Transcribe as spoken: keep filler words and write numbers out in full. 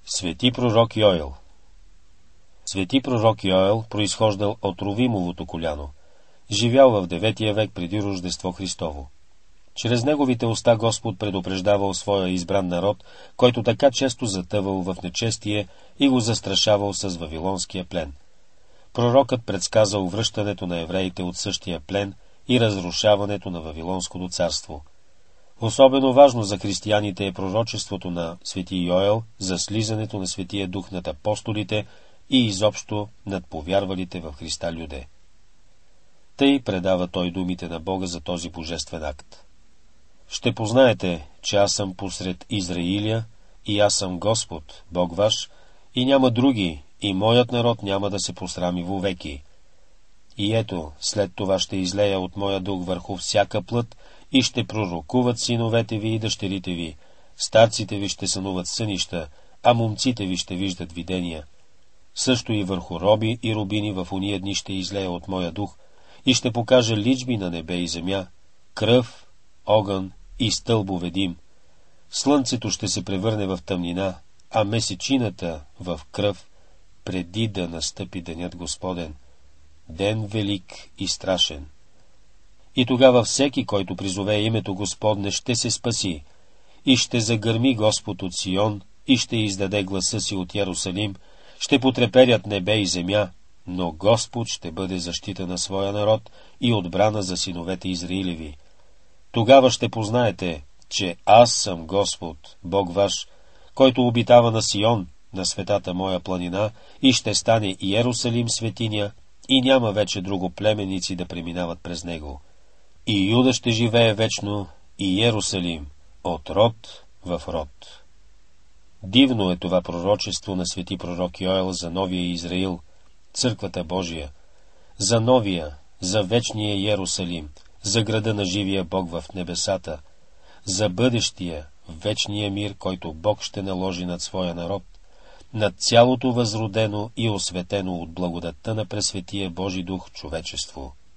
Свети пророк Йоел. Свети пророк Йоел произхождал от Ровимовото коляно. Живял в деветия век преди Рождество Христово. Чрез неговите уста Господ предупреждавал своя избран народ, който така често затъвал в нечестие и го застрашавал с вавилонския плен. Пророкът предсказал връщането на евреите от същия плен и разрушаването на Вавилонското царство. Особено важно за християните е пророчеството на свети Йоел за слизането на Светия Дух над апостолите и изобщо над повярвалите в Христа люде. Тъй предава той думите на Бога за този божествен акт. Ще познаете, че аз съм посред Израиля и аз съм Господ, Бог ваш, и няма други, и моят народ няма да се посрами вовеки. И ето, след това ще излея от моя дух върху всяка плът и ще пророкуват синовете ви и дъщерите ви, старците ви ще сънуват сънища, а момците ви ще виждат видения. Също и върху роби и робини в уния дни ще излея от моя дух и ще покажа личби на небе и земя, кръв, огън и стълбове дим. Слънцето ще се превърне в тъмнина, а месечината в кръв, преди да настъпи денят Господен, ден велик и страшен. И тогава всеки, който призове името Господне, ще се спаси, и ще загърми Господ от Сион, и ще издаде гласа си от Ярусалим, ще потреперят небе и земя, но Господ ще бъде защита на своя народ и отбрана за синовете Израилеви. Тогава ще познаете, че аз съм Господ, Бог ваш, който обитава на Сион, на светата моя планина, и ще стане Иерусалим светиня, и няма вече друго племеници да преминават през него. И Юда ще живее вечно, и Иерусалим, от род в род. Дивно е това пророчество на свети пророк Йоел за новия Израил, църквата Божия, за новия, за вечния Иерусалим, за града на живия Бог в небесата, за бъдещия, вечния мир, който Бог ще наложи над своя народ, над цялото възродено и осветено от благодатта на Пресветия Божи Дух човечество.